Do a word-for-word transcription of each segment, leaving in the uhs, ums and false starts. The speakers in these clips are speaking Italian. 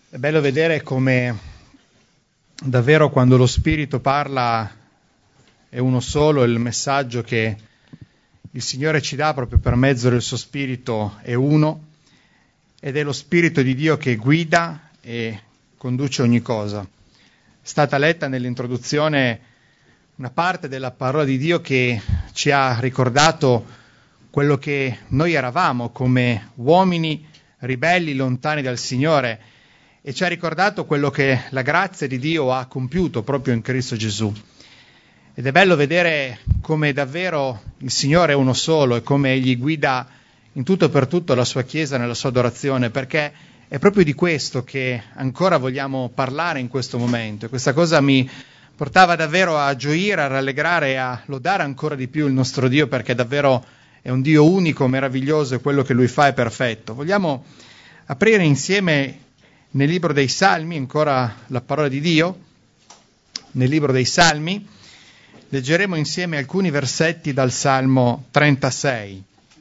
È bello vedere come davvero quando lo Spirito parla è uno solo, il messaggio che il Signore ci dà proprio per mezzo del suo Spirito è uno, ed è lo Spirito di Dio che guida e conduce ogni cosa. È stata letta nell'introduzione una parte della parola di Dio che ci ha ricordato quello che noi eravamo come uomini ribelli lontani dal Signore, e ci ha ricordato quello che la grazia di Dio ha compiuto proprio in Cristo Gesù. Ed è bello vedere come davvero il Signore è uno solo e come Egli guida in tutto e per tutto la sua Chiesa nella sua adorazione, perché è proprio di questo che ancora vogliamo parlare in questo momento. E questa cosa mi portava davvero a gioire, a rallegrare e a lodare ancora di più il nostro Dio, perché davvero è un Dio unico, meraviglioso, e quello che Lui fa è perfetto. Vogliamo aprire insieme nel libro dei Salmi, ancora la parola di Dio, nel libro dei Salmi, leggeremo insieme alcuni versetti dal Salmo trentasei.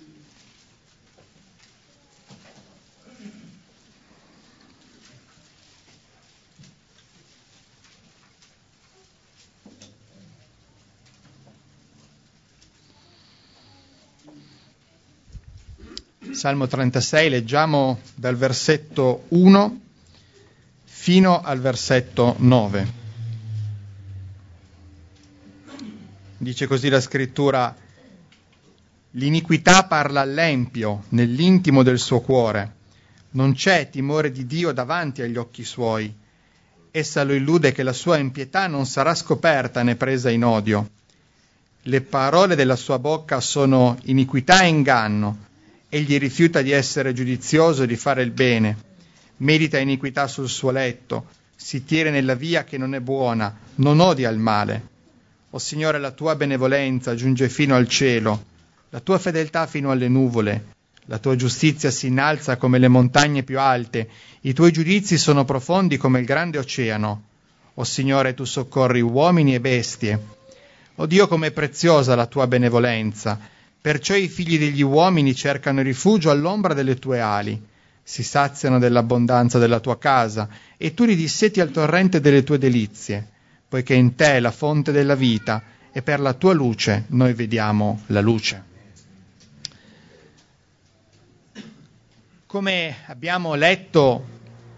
Salmo trentasei, leggiamo dal versetto uno fino al versetto nove. Dice così la scrittura: l'iniquità parla all'empio nell'intimo del suo cuore, non c'è timore di Dio davanti agli occhi suoi. Essa lo illude che la sua impietà non sarà scoperta né presa in odio. Le parole della sua bocca sono iniquità e inganno. Egli rifiuta di essere giudizioso e di fare il bene. Medita iniquità sul suo letto, si tiene nella via che non è buona, non odia il male. O Signore, la tua benevolenza giunge fino al cielo, la tua fedeltà fino alle nuvole, la tua giustizia si innalza come le montagne più alte, i tuoi giudizi sono profondi come il grande oceano. O Signore, tu soccorri uomini e bestie. O Dio, com'è preziosa la tua benevolenza, perciò i figli degli uomini cercano rifugio all'ombra delle tue ali. Si saziano dell'abbondanza della tua casa, e tu li disseti al torrente delle tue delizie, poiché in te è la fonte della vita, e per la tua luce noi vediamo la luce. Come abbiamo letto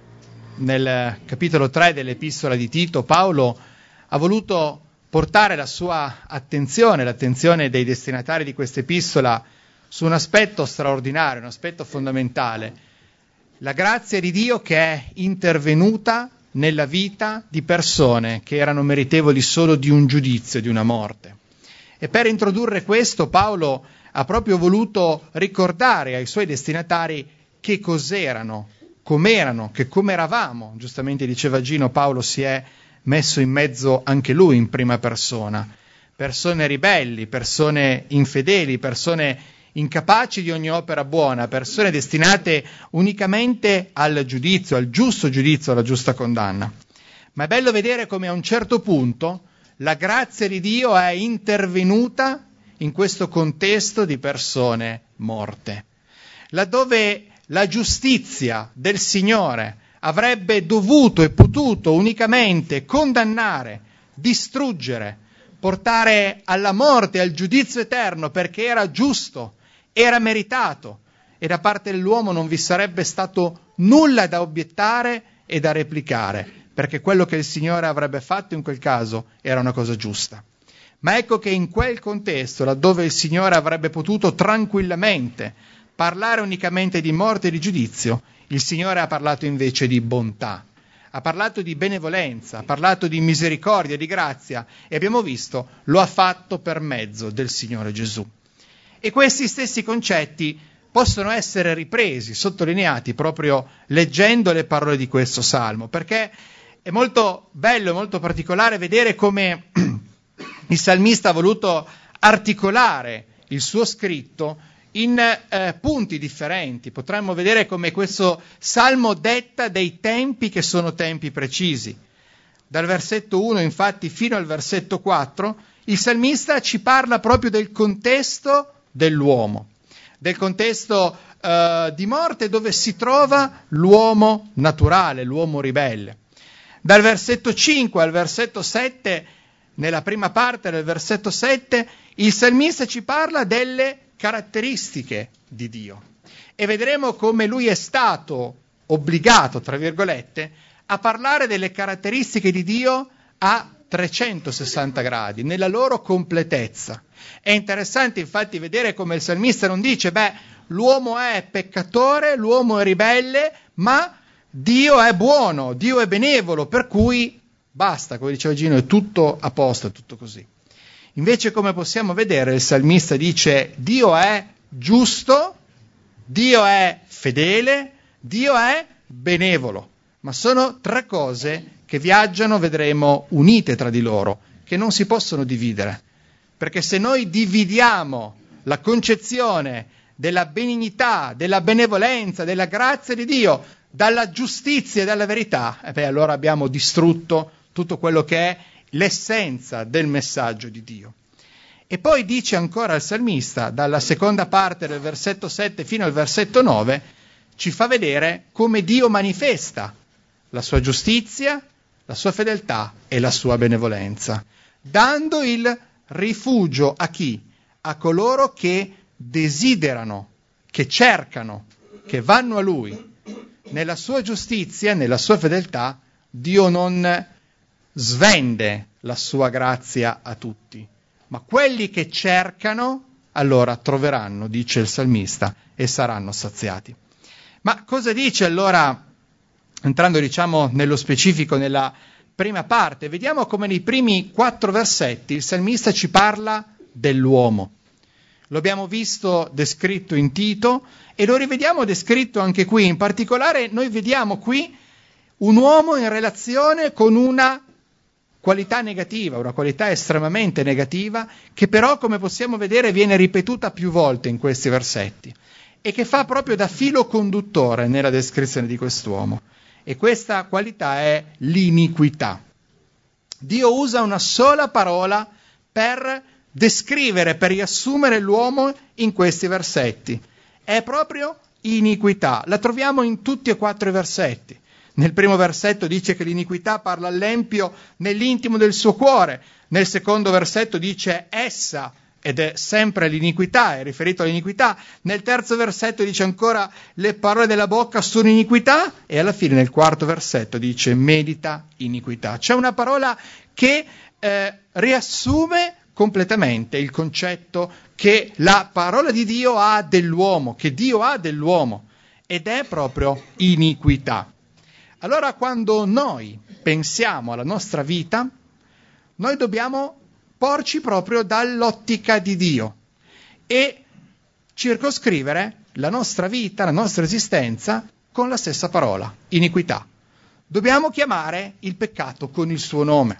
nel capitolo tre dell'Epistola di Tito, Paolo ha voluto portare la sua attenzione, l'attenzione dei destinatari di questa epistola, su un aspetto straordinario, un aspetto fondamentale: la grazia di Dio che è intervenuta nella vita di persone che erano meritevoli solo di un giudizio, di una morte. E per introdurre questo, Paolo ha proprio voluto ricordare ai suoi destinatari che cos'erano, com'erano, che come eravamo. Giustamente diceva Gino, Paolo si è messo in mezzo anche lui in prima persona. Persone ribelli, persone infedeli, persone incapaci di ogni opera buona, persone destinate unicamente al giudizio, al giusto giudizio, alla giusta condanna. Ma è bello vedere come a un certo punto la grazia di Dio è intervenuta in questo contesto di persone morte, laddove la giustizia del Signore avrebbe dovuto e potuto unicamente condannare, distruggere, portare alla morte, al giudizio eterno, perché era giusto, era meritato, e da parte dell'uomo non vi sarebbe stato nulla da obiettare e da replicare, perché quello che il Signore avrebbe fatto in quel caso era una cosa giusta. Ma ecco che in quel contesto, laddove il Signore avrebbe potuto tranquillamente parlare unicamente di morte e di giudizio, il Signore ha parlato invece di bontà, ha parlato di benevolenza, ha parlato di misericordia, di grazia, e abbiamo visto, lo ha fatto per mezzo del Signore Gesù. E questi stessi concetti possono essere ripresi, sottolineati proprio leggendo le parole di questo Salmo, perché è molto bello e molto particolare vedere come il salmista ha voluto articolare il suo scritto in eh, punti differenti. Potremmo vedere come questo Salmo detta dei tempi che sono tempi precisi. Dal versetto uno, infatti, fino al versetto quattro, il salmista ci parla proprio del contesto dell'uomo, del contesto uh, di morte dove si trova l'uomo naturale, l'uomo ribelle. Dal versetto cinque al versetto sette, nella prima parte del versetto sette, il salmista ci parla delle caratteristiche di Dio e vedremo come lui è stato obbligato, tra virgolette, a parlare delle caratteristiche di Dio a trecentosessanta gradi, nella loro completezza. È interessante infatti vedere come il salmista non dice, beh, l'uomo è peccatore, l'uomo è ribelle, ma Dio è buono, Dio è benevolo, per cui basta, come diceva Gino, è tutto a posto, è tutto così. Invece, come possiamo vedere, il salmista dice, Dio è giusto, Dio è fedele, Dio è benevolo, ma sono tre cose che viaggiano, vedremo, unite tra di loro, che non si possono dividere. Perché se noi dividiamo la concezione della benignità, della benevolenza, della grazia di Dio, dalla giustizia e dalla verità, eh beh, allora abbiamo distrutto tutto quello che è l'essenza del messaggio di Dio. E poi dice ancora il salmista, dalla seconda parte del versetto sette fino al versetto nove, ci fa vedere come Dio manifesta la sua giustizia, la sua fedeltà e la sua benevolenza, dando il rifugio a chi? A coloro che desiderano, che cercano, che vanno a Lui. Nella sua giustizia, nella sua fedeltà, Dio non svende la sua grazia a tutti, ma quelli che cercano, allora troveranno, dice il salmista, e saranno saziati. Ma cosa dice allora, entrando diciamo nello specifico, nella prima parte, vediamo come nei primi quattro versetti il salmista ci parla dell'uomo. Lo abbiamo visto descritto in Tito e lo rivediamo descritto anche qui. In particolare noi vediamo qui un uomo in relazione con una qualità negativa, una qualità estremamente negativa, che però, come possiamo vedere, viene ripetuta più volte in questi versetti e che fa proprio da filo conduttore nella descrizione di quest'uomo. E questa qualità è l'iniquità. Dio usa una sola parola per descrivere, per riassumere l'uomo in questi versetti. È proprio iniquità. La troviamo in tutti e quattro i versetti. Nel primo versetto dice che l'iniquità parla all'empio nell'intimo del suo cuore. Nel secondo versetto dice essa, ed è sempre l'iniquità, è riferito all'iniquità. Nel terzo versetto dice ancora le parole della bocca sono iniquità, e alla fine nel quarto versetto dice medita iniquità. C'è una parola che eh, riassume completamente il concetto che la parola di Dio ha dell'uomo, che Dio ha dell'uomo, ed è proprio iniquità. Allora, quando noi pensiamo alla nostra vita, noi dobbiamo porci proprio dall'ottica di Dio e circoscrivere la nostra vita, la nostra esistenza con la stessa parola, iniquità. Dobbiamo chiamare il peccato con il suo nome.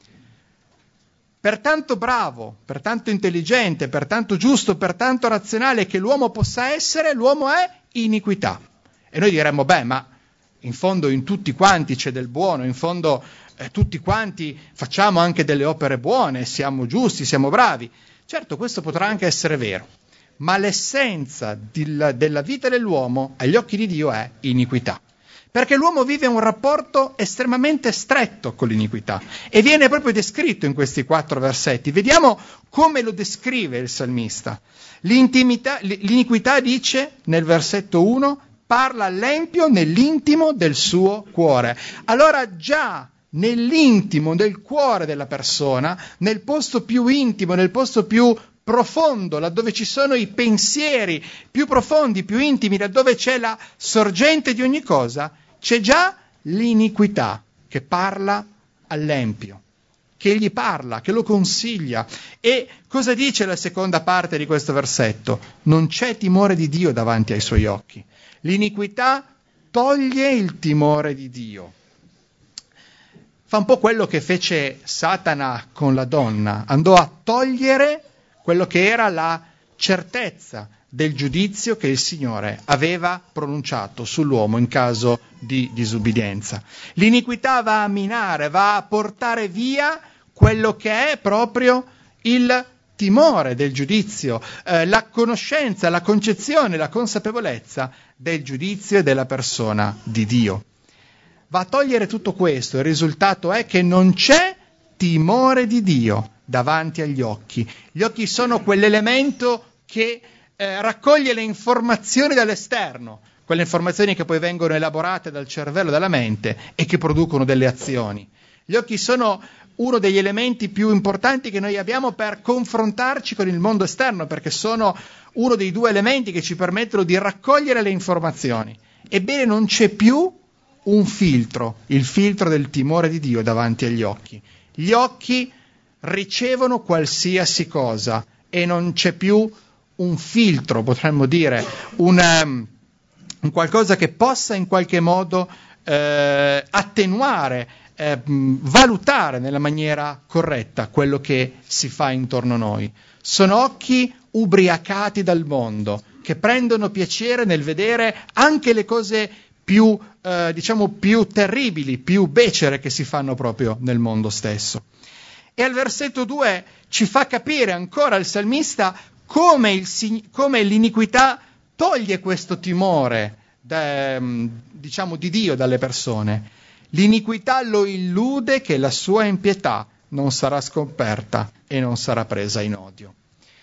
Per tanto bravo, per tanto intelligente, per tanto giusto, per tanto razionale che l'uomo possa essere, l'uomo è iniquità. E noi diremmo, beh, ma in fondo in tutti quanti c'è del buono, in fondo eh, tutti quanti facciamo anche delle opere buone, siamo giusti, siamo bravi. Certo, questo potrà anche essere vero, ma l'essenza della, della vita dell'uomo agli occhi di Dio è iniquità. Perché l'uomo vive un rapporto estremamente stretto con l'iniquità e viene proprio descritto in questi quattro versetti. Vediamo come lo descrive il salmista. L'intimità, l'iniquità, dice nel versetto uno, parla all'empio nell'intimo del suo cuore. Allora già nell'intimo del cuore della persona, nel posto più intimo, nel posto più profondo, laddove ci sono i pensieri più profondi, più intimi, laddove c'è la sorgente di ogni cosa, c'è già l'iniquità che parla all'empio, che gli parla, che lo consiglia. E cosa dice la seconda parte di questo versetto? Non c'è timore di Dio davanti ai suoi occhi. L'iniquità toglie il timore di Dio. Fa un po' quello che fece Satana con la donna, andò a togliere quello che era la certezza del giudizio che il Signore aveva pronunciato sull'uomo in caso di disubbidienza. L'iniquità va a minare, va a portare via quello che è proprio il timore del giudizio, eh, la conoscenza, la concezione, la consapevolezza del giudizio e della persona di Dio. Va a togliere tutto questo, il risultato è che non c'è timore di Dio davanti agli occhi. Gli occhi sono quell'elemento che eh, raccoglie le informazioni dall'esterno, quelle informazioni che poi vengono elaborate dal cervello, dalla mente e che producono delle azioni. Gli occhi sono uno degli elementi più importanti che noi abbiamo per confrontarci con il mondo esterno, perché sono uno dei due elementi che ci permettono di raccogliere le informazioni. Ebbene, non c'è più un filtro, il filtro del timore di Dio davanti agli occhi. Gli occhi ricevono qualsiasi cosa e non c'è più un filtro, potremmo dire, una, un qualcosa che possa in qualche modo eh, attenuare, eh, valutare nella maniera corretta quello che si fa intorno a noi. Sono occhi ubriacati dal mondo, che prendono piacere nel vedere anche le cose più, eh, diciamo, più terribili, più becere che si fanno proprio nel mondo stesso. E al versetto due ci fa capire ancora il salmista come, il, come l'iniquità toglie questo timore, da, diciamo, di Dio dalle persone. L'iniquità lo illude che la sua impietà non sarà scoperta e non sarà presa in odio.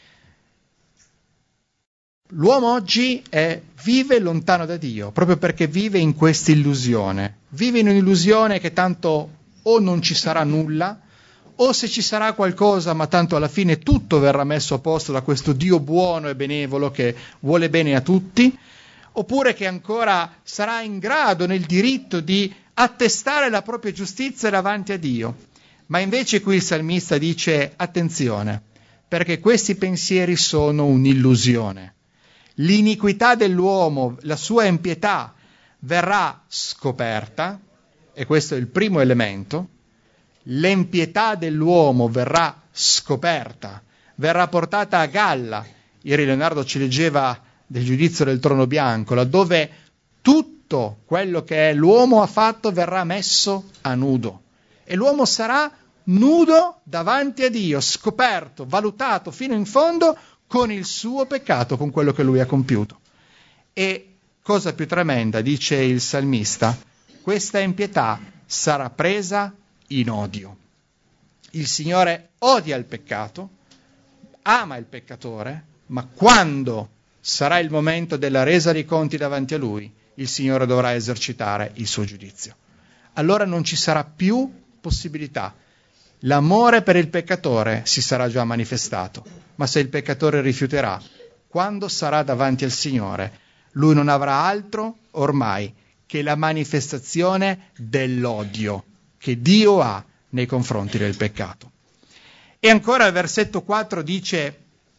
L'uomo oggi è, vive lontano da Dio, proprio perché vive in questa illusione. Vive in un'illusione che tanto o non ci sarà nulla, o se ci sarà qualcosa, ma tanto alla fine tutto verrà messo a posto da questo Dio buono e benevolo che vuole bene a tutti, oppure che ancora sarà in grado, nel diritto, di attestare la propria giustizia davanti a Dio. Ma invece qui il salmista dice: attenzione, perché questi pensieri sono un'illusione. L'iniquità dell'uomo, la sua impietà, verrà scoperta, e questo è il primo elemento. L'impietà dell'uomo verrà scoperta, verrà portata a galla. Ieri Leonardo ci leggeva del giudizio del trono bianco, laddove tutto quello che l'uomo ha fatto verrà messo a nudo. E l'uomo sarà nudo davanti a Dio, scoperto, valutato fino in fondo con il suo peccato, con quello che lui ha compiuto. E cosa più tremenda, dice il salmista, questa impietà sarà presa in odio. Il Signore odia il peccato, ama il peccatore, ma quando sarà il momento della resa dei conti davanti a Lui, il Signore dovrà esercitare il suo giudizio. Allora non ci sarà più possibilità. L'amore per il peccatore si sarà già manifestato, ma se il peccatore rifiuterà, quando sarà davanti al Signore, lui non avrà altro ormai che la manifestazione dell'odio che Dio ha nei confronti del peccato. E ancora il versetto quattro dice,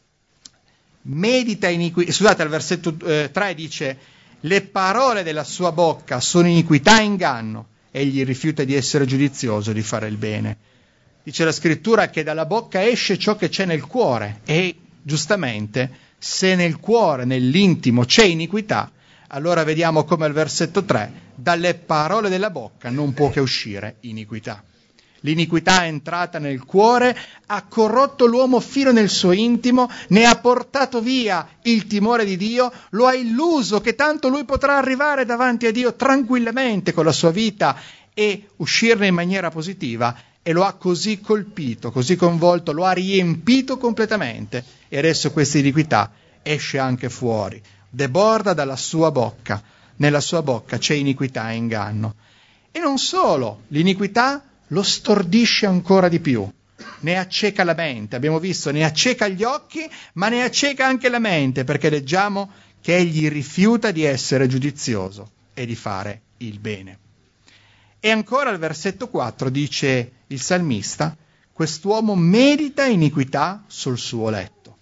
medita iniquità, scusate, al versetto eh, tre dice, le parole della sua bocca sono iniquità e inganno, egli rifiuta di essere giudizioso, di fare il bene. Dice la scrittura che dalla bocca esce ciò che c'è nel cuore e giustamente se nel cuore, nell'intimo c'è iniquità, allora vediamo come al versetto tre, dalle parole della bocca non può che uscire iniquità. L'iniquità è entrata nel cuore, ha corrotto l'uomo fino nel suo intimo, ne ha portato via il timore di Dio, lo ha illuso che tanto lui potrà arrivare davanti a Dio tranquillamente con la sua vita e uscirne in maniera positiva, e lo ha così colpito, così coinvolto, lo ha riempito completamente e adesso questa iniquità esce anche fuori, deborda dalla sua bocca, nella sua bocca c'è iniquità e inganno. E non solo, l'iniquità lo stordisce ancora di più, ne acceca la mente, abbiamo visto, ne acceca gli occhi, ma ne acceca anche la mente, perché leggiamo che egli rifiuta di essere giudizioso e di fare il bene. E ancora al versetto quattro dice il salmista, quest'uomo medita iniquità sul suo letto.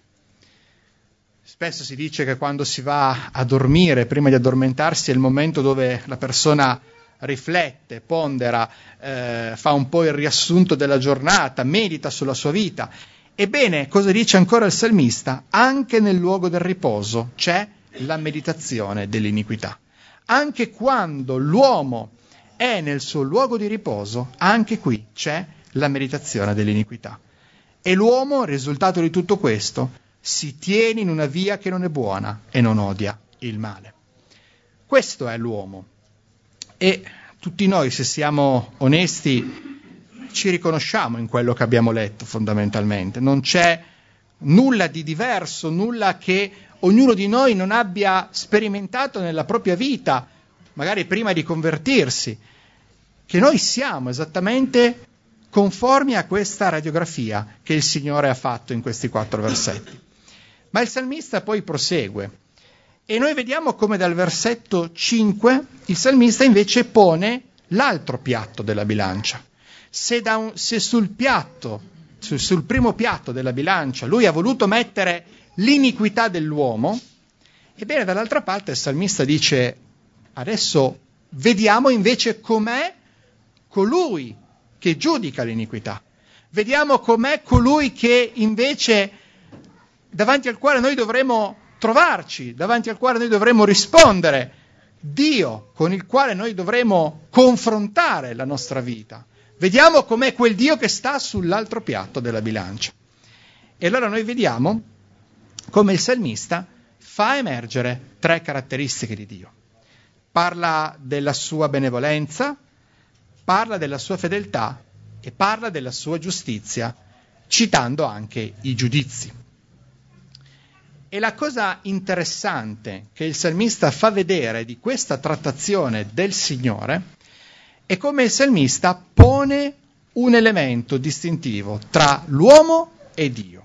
Spesso si dice che quando si va a dormire, prima di addormentarsi, è il momento dove la persona riflette, pondera, eh, fa un po' il riassunto della giornata, medita sulla sua vita. Ebbene, cosa dice ancora il salmista? Anche nel luogo del riposo c'è la meditazione dell'iniquità. Anche quando l'uomo è nel suo luogo di riposo, anche qui c'è la meditazione dell'iniquità. E l'uomo, il risultato di tutto questo, si tiene in una via che non è buona e non odia il male. Questo è l'uomo. E tutti noi, se siamo onesti, ci riconosciamo in quello che abbiamo letto fondamentalmente. Non c'è nulla di diverso, nulla che ognuno di noi non abbia sperimentato nella propria vita, magari prima di convertirsi, che noi siamo esattamente conformi a questa radiografia che il Signore ha fatto in questi quattro versetti. Ma il salmista poi prosegue e noi vediamo come dal versetto cinque il salmista invece pone l'altro piatto della bilancia. Se, da un, se sul piatto, su, sul primo piatto della bilancia lui ha voluto mettere l'iniquità dell'uomo, ebbene dall'altra parte il salmista dice adesso vediamo invece com'è colui che giudica l'iniquità. Vediamo com'è colui che invece davanti al quale noi dovremo trovarci, davanti al quale noi dovremo rispondere, Dio con il quale noi dovremo confrontare la nostra vita. Vediamo com'è quel Dio che sta sull'altro piatto della bilancia. E allora noi vediamo come il salmista fa emergere tre caratteristiche di Dio. Parla della sua benevolenza, parla della sua fedeltà e parla della sua giustizia, citando anche i giudizi. E la cosa interessante che il salmista fa vedere di questa trattazione del Signore è come il salmista pone un elemento distintivo tra l'uomo e Dio.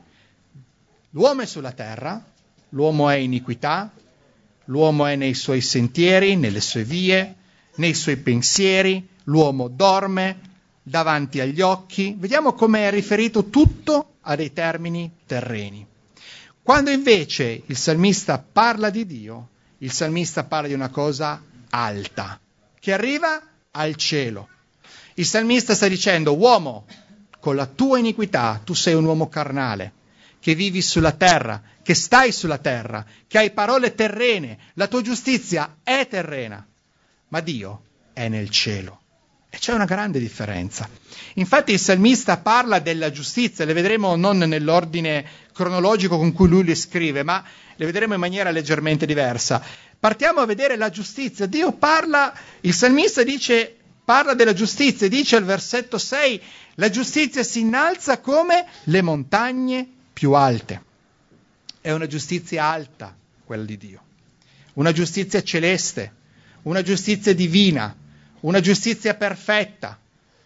L'uomo è sulla terra, l'uomo è iniquità, l'uomo è nei suoi sentieri, nelle sue vie, nei suoi pensieri, l'uomo dorme davanti agli occhi. Vediamo come è riferito tutto a dei termini terreni. Quando invece il salmista parla di Dio, il salmista parla di una cosa alta, che arriva al cielo. Il salmista sta dicendo, uomo, con la tua iniquità tu sei un uomo carnale, che vivi sulla terra, che stai sulla terra, che hai parole terrene, la tua giustizia è terrena, ma Dio è nel cielo. E c'è una grande differenza. Infatti il salmista parla della giustizia, le vedremo non nell'ordine cronologico con cui lui le scrive, ma le vedremo in maniera leggermente diversa. Partiamo a vedere la giustizia. Dio parla, il salmista dice, parla della giustizia, dice al versetto sei, la giustizia si innalza come le montagne più alte. È una giustizia alta, quella di Dio. Una giustizia celeste, una giustizia divina, una giustizia perfetta,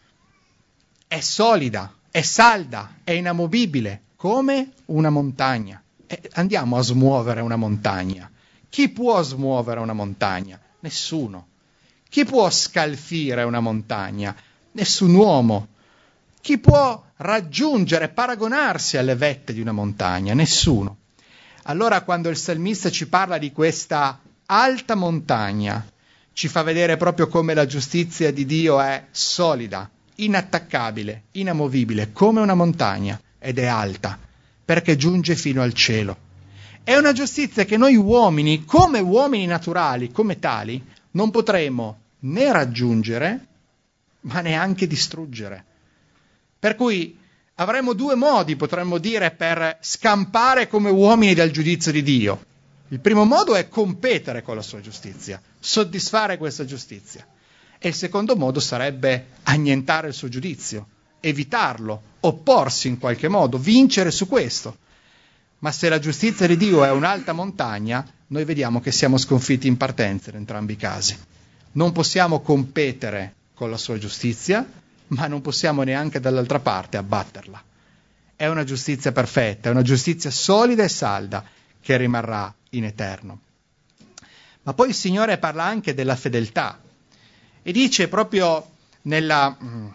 è solida, è salda, è inamovibile, come una montagna. E andiamo a smuovere una montagna. Chi può smuovere una montagna? Nessuno. Chi può scalfire una montagna? Nessun uomo. Chi può raggiungere, paragonarsi alle vette di una montagna? Nessuno. Allora quando il salmista ci parla di questa alta montagna, ci fa vedere proprio come la giustizia di Dio è solida, inattaccabile, inamovibile, come una montagna, ed è alta, perché giunge fino al cielo. È una giustizia che noi uomini, come uomini naturali, come tali, non potremo né raggiungere, ma neanche distruggere. Per cui avremo due modi, potremmo dire, per scampare come uomini dal giudizio di Dio. Il primo modo è competere con la sua giustizia, soddisfare questa giustizia. E il secondo modo sarebbe annientare il suo giudizio, evitarlo, opporsi in qualche modo, vincere su questo. Ma se la giustizia di Dio è un'alta montagna, noi vediamo che siamo sconfitti in partenza in entrambi i casi. Non possiamo competere con la sua giustizia, ma non possiamo neanche dall'altra parte abbatterla. È una giustizia perfetta, è una giustizia solida e salda che rimarrà in eterno. Ma poi il Signore parla anche della fedeltà e dice proprio nella,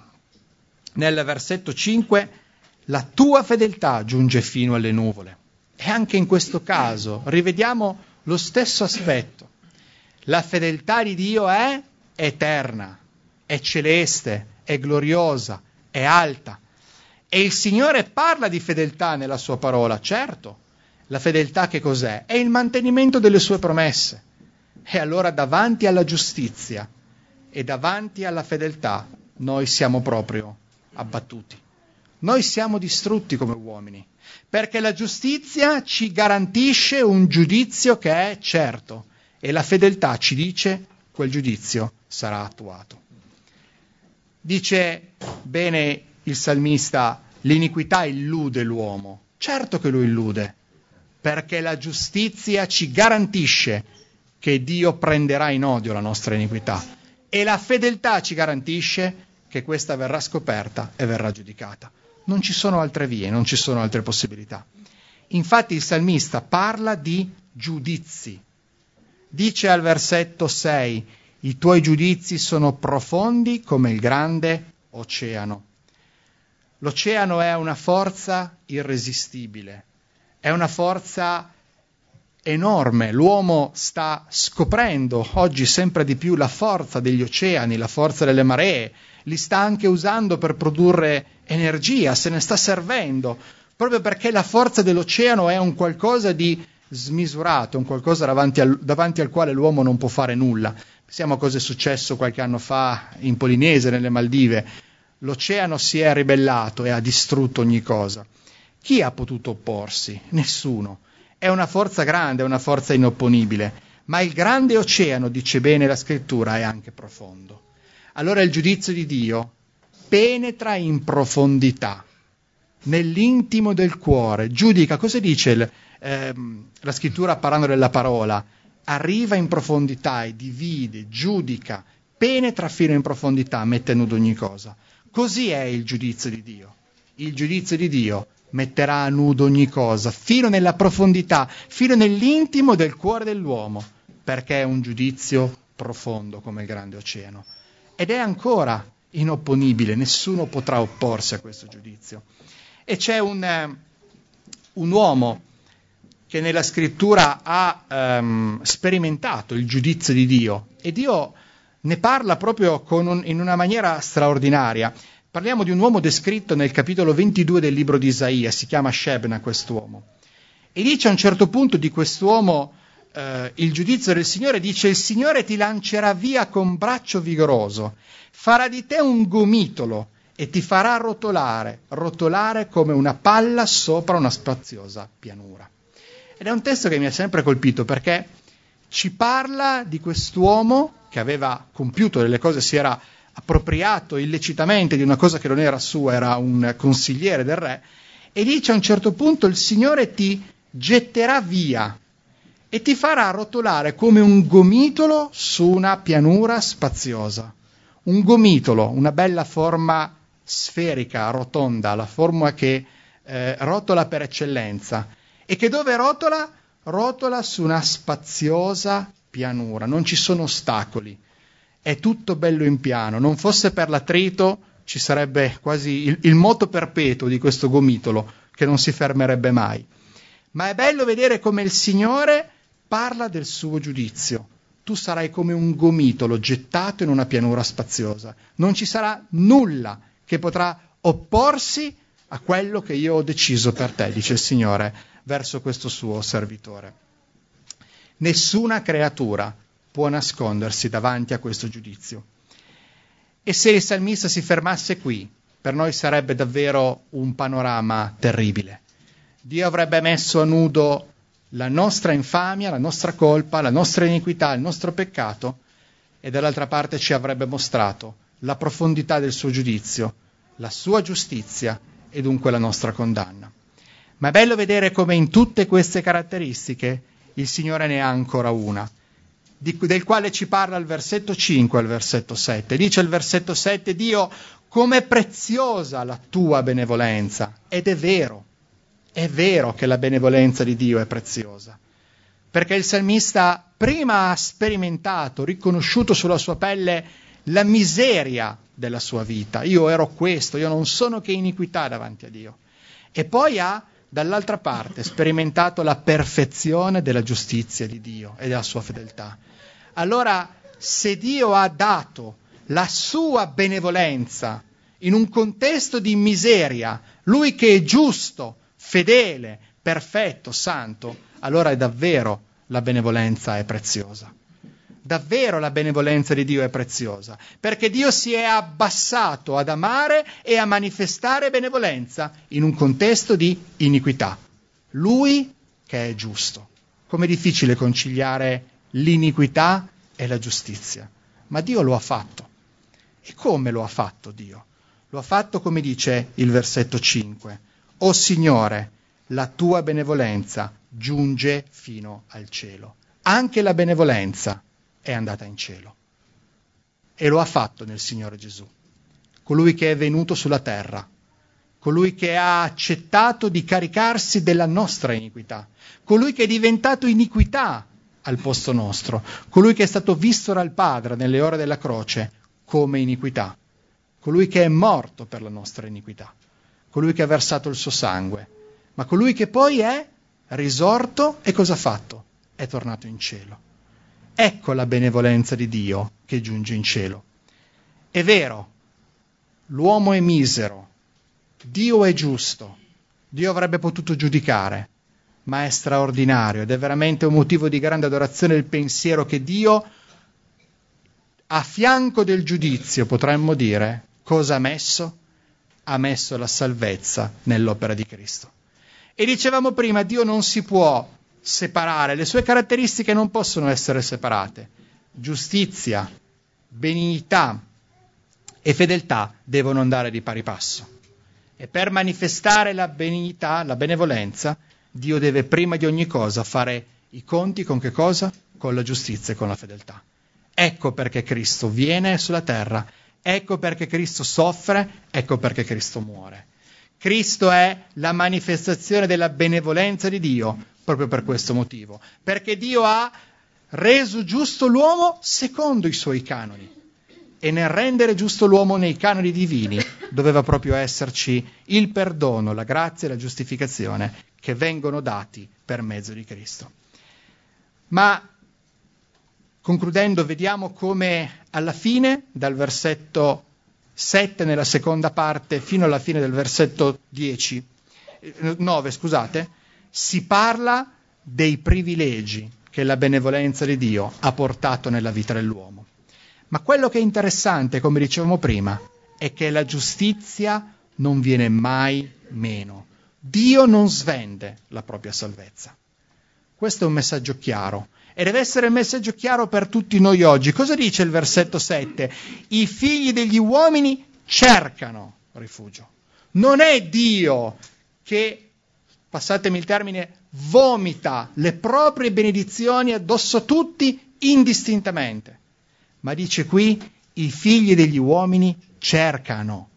nel versetto cinque, la tua fedeltà giunge fino alle nuvole. E anche in questo caso rivediamo lo stesso aspetto. La fedeltà di Dio è eterna, è celeste, è gloriosa, è alta. E il Signore parla di fedeltà nella sua parola, certo. La fedeltà che cos'è? È il mantenimento delle sue promesse. E allora davanti alla giustizia e davanti alla fedeltà noi siamo proprio abbattuti. noi siamo distrutti come uomini, perché la giustizia ci garantisce un giudizio che è certo e la fedeltà ci dice quel giudizio sarà attuato. Dice bene il salmista, l'iniquità illude l'uomo. Certo che lo illude, perché la giustizia ci garantisce che Dio prenderà in odio la nostra iniquità e la fedeltà ci garantisce che questa verrà scoperta e verrà giudicata. Non ci sono altre vie, non ci sono altre possibilità. Infatti il salmista parla di giudizi. Dice al versetto sei, i tuoi giudizi sono profondi come il grande oceano. L'oceano è una forza irresistibile, è una forza enorme. L'uomo sta scoprendo oggi sempre di più la forza degli oceani, la forza delle maree, li sta anche usando per produrre energia, se ne sta servendo, proprio perché la forza dell'oceano è un qualcosa di smisurato, un qualcosa davanti al, davanti al quale l'uomo non può fare nulla. Pensiamo a cosa è successo qualche anno fa in Polinesia, nelle Maldive. L'oceano si è ribellato e ha distrutto ogni cosa. Chi ha potuto opporsi? Nessuno. È una forza grande, è una forza inopponibile, ma il grande oceano, dice bene la scrittura, è anche profondo. Allora il giudizio di Dio penetra in profondità, nell'intimo del cuore, giudica. Cosa dice il, ehm, la scrittura parlando della parola? Arriva in profondità e divide, giudica, penetra fino in profondità, mette a nudo ogni cosa. Così è il giudizio di Dio. Il giudizio di Dio metterà a nudo ogni cosa, fino nella profondità, fino nell'intimo del cuore dell'uomo, perché è un giudizio profondo come il grande oceano. Ed è ancora inopponibile, nessuno potrà opporsi a questo giudizio. E c'è un, eh, un uomo che nella scrittura ha ehm, sperimentato il giudizio di Dio, e Dio ne parla proprio con un, in una maniera straordinaria. Parliamo di un uomo descritto nel capitolo ventidue del libro di Isaia, si chiama Shebna quest'uomo. E dice a un certo punto di quest'uomo eh, il giudizio del Signore, dice: il Signore ti lancerà via con braccio vigoroso, farà di te un gomitolo e ti farà rotolare, rotolare come una palla sopra una spaziosa pianura. Ed è un testo che mi ha sempre colpito, perché ci parla di quest'uomo che aveva compiuto delle cose, si era appropriato illecitamente di una cosa che non era sua, era un consigliere del re, e dice a un certo punto: il Signore ti getterà via e ti farà rotolare come un gomitolo su una pianura spaziosa. Un gomitolo, una bella forma sferica, rotonda, la forma che eh, rotola per eccellenza, e che dove rotola? Rotola su una spaziosa pianura, non ci sono ostacoli, è tutto bello in piano. Non fosse per l'attrito ci sarebbe quasi il, il moto perpetuo di questo gomitolo che non si fermerebbe mai. Ma è bello vedere come il Signore parla del suo giudizio. Tu sarai come un gomitolo gettato in una pianura spaziosa, non ci sarà nulla che potrà opporsi a quello che io ho deciso per te, dice il Signore verso questo suo servitore. Nessuna creatura può nascondersi davanti a questo giudizio. E se il salmista si fermasse qui, per noi sarebbe davvero un panorama terribile. Dio avrebbe messo a nudo la nostra infamia, la nostra colpa, la nostra iniquità, il nostro peccato, e dall'altra parte ci avrebbe mostrato la profondità del suo giudizio, la sua giustizia e dunque la nostra condanna. Ma è bello vedere come in tutte queste caratteristiche il Signore ne ha ancora una, di, del quale ci parla il versetto cinque al versetto sette. Dice il versetto sette: Dio, com'è preziosa la tua benevolenza. Ed è vero, è vero che la benevolenza di Dio è preziosa, perché il salmista prima ha sperimentato, riconosciuto sulla sua pelle la miseria della sua vita. Io ero questo, io non sono che iniquità davanti a Dio. E poi ha dall'altra parte sperimentato la perfezione della giustizia di Dio e della sua fedeltà. Allora, se Dio ha dato la sua benevolenza in un contesto di miseria, lui che è giusto, fedele, perfetto, santo, allora è davvero la benevolenza è preziosa. davvero la benevolenza di Dio è preziosa, perché Dio si è abbassato ad amare e a manifestare benevolenza in un contesto di iniquità. Lui che è giusto. Com'è difficile conciliare l'iniquità e la giustizia, ma Dio lo ha fatto. E come lo ha fatto Dio? Lo ha fatto come dice il versetto cinque. O Signore, la tua benevolenza giunge fino al cielo. Anche la benevolenza è andata in cielo. E lo ha fatto nel Signore Gesù, colui che è venuto sulla terra, colui che ha accettato di caricarsi della nostra iniquità, colui che è diventato iniquità al posto nostro, colui che è stato visto dal Padre nelle ore della croce come iniquità, colui che è morto per la nostra iniquità, colui che ha versato il suo sangue, ma colui che poi è risorto e cosa ha fatto? È tornato in cielo. Ecco la benevolenza di Dio che giunge in cielo. È vero, l'uomo è misero, Dio è giusto, Dio avrebbe potuto giudicare, ma è straordinario ed è veramente un motivo di grande adorazione il pensiero che Dio, a fianco del giudizio, potremmo dire, cosa ha messo? Ha messo la salvezza nell'opera di Cristo. E dicevamo prima, Dio non si può separare, le sue caratteristiche non possono essere separate. Giustizia, benignità e fedeltà devono andare di pari passo. E per manifestare la benignità, la benevolenza, Dio deve prima di ogni cosa fare i conti con che cosa? Con la giustizia e con la fedeltà. Ecco perché Cristo viene sulla terra, ecco perché Cristo soffre, ecco perché Cristo muore. Cristo è la manifestazione della benevolenza di Dio proprio per questo motivo, perché Dio ha reso giusto l'uomo secondo i suoi canoni e nel rendere giusto l'uomo nei canoni divini doveva proprio esserci il perdono, la grazia e la giustificazione che vengono dati per mezzo di Cristo. Ma concludendo, vediamo come alla fine, dal versetto sette nella seconda parte fino alla fine del versetto dieci, nove, scusate, si parla dei privilegi che la benevolenza di Dio ha portato nella vita dell'uomo. Ma quello che è interessante, come dicevamo prima, è che la giustizia non viene mai meno. Dio non svende la propria salvezza. Questo è un messaggio chiaro. E deve essere il messaggio chiaro per tutti noi oggi. Cosa dice il versetto sette? I figli degli uomini cercano rifugio. Non è Dio che, passatemi il termine, vomita le proprie benedizioni addosso a tutti indistintamente. Ma dice qui, i figli degli uomini cercano.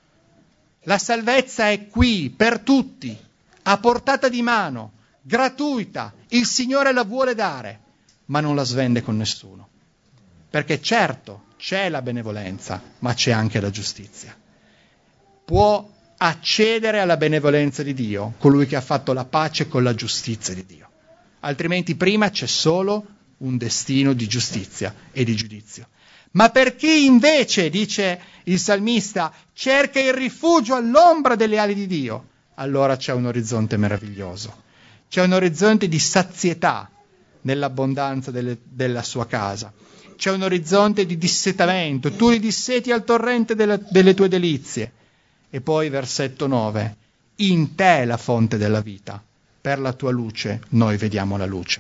La salvezza è qui per tutti, a portata di mano, gratuita. Il Signore la vuole dare, ma non la svende con nessuno. Perché certo c'è la benevolenza, ma c'è anche la giustizia. Può accedere alla benevolenza di Dio colui che ha fatto la pace con la giustizia di Dio. Altrimenti prima c'è solo un destino di giustizia e di giudizio. Ma per chi invece, dice il salmista, cerca il rifugio all'ombra delle ali di Dio, allora c'è un orizzonte meraviglioso. C'è un orizzonte di sazietà nell'abbondanza delle, della sua casa. C'è un orizzonte di dissetamento. Tu li disseti al torrente delle, delle tue delizie. E poi versetto nove. In te è la fonte della vita. Per la tua luce noi vediamo la luce.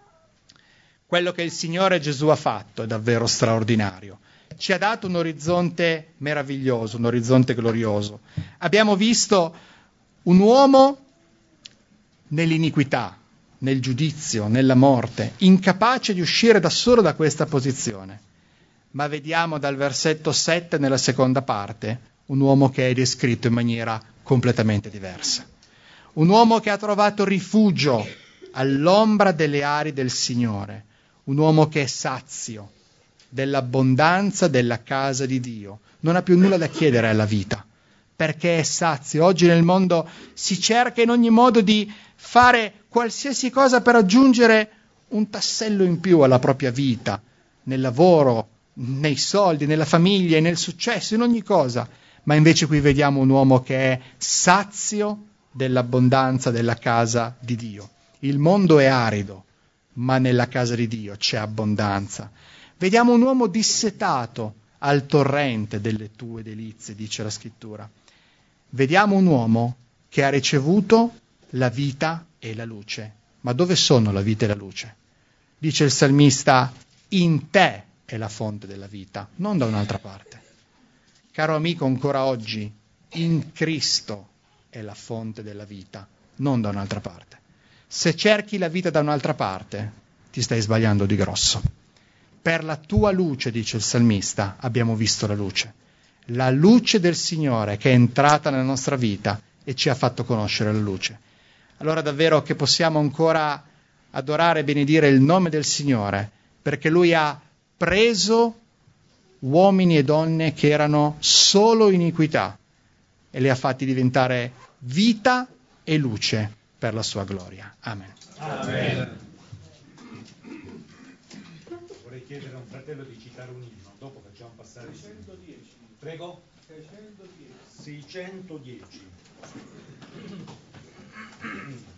Quello che il Signore Gesù ha fatto è davvero straordinario. Ci ha dato un orizzonte meraviglioso, un orizzonte glorioso. Abbiamo visto un uomo nell'iniquità, nel giudizio, nella morte, incapace di uscire da solo da questa posizione. Ma vediamo dal versetto sette nella seconda parte un uomo che è descritto in maniera completamente diversa. Un uomo che ha trovato rifugio all'ombra delle ali del Signore. Un uomo che è sazio dell'abbondanza della casa di Dio. Non ha più nulla da chiedere alla vita, perché è sazio. Oggi nel mondo si cerca in ogni modo di fare qualsiasi cosa per aggiungere un tassello in più alla propria vita, nel lavoro, nei soldi, nella famiglia, nel successo, in ogni cosa. Ma invece qui vediamo un uomo che è sazio dell'abbondanza della casa di Dio. Il mondo è arido, ma nella casa di Dio c'è abbondanza. Vediamo un uomo dissetato al torrente delle tue delizie, dice la scrittura. Vediamo un uomo che ha ricevuto la vita e la luce. Ma dove sono la vita e la luce? Dice il salmista, in te è la fonte della vita, non da un'altra parte. Caro amico, ancora oggi, in Cristo è la fonte della vita, non da un'altra parte. Se cerchi la vita da un'altra parte, ti stai sbagliando di grosso. Per la tua luce, dice il salmista, abbiamo visto la luce. La luce del Signore che è entrata nella nostra vita e ci ha fatto conoscere la luce. Allora davvero che possiamo ancora adorare e benedire il nome del Signore, perché Lui ha preso uomini e donne che erano solo iniquità e li ha fatti diventare vita e luce per la sua gloria. Amen. Amen. Vorrei chiedere a un fratello di citare un inno, dopo facciamo passare il seicentodieci. Prego? seicentodieci. seicentodieci.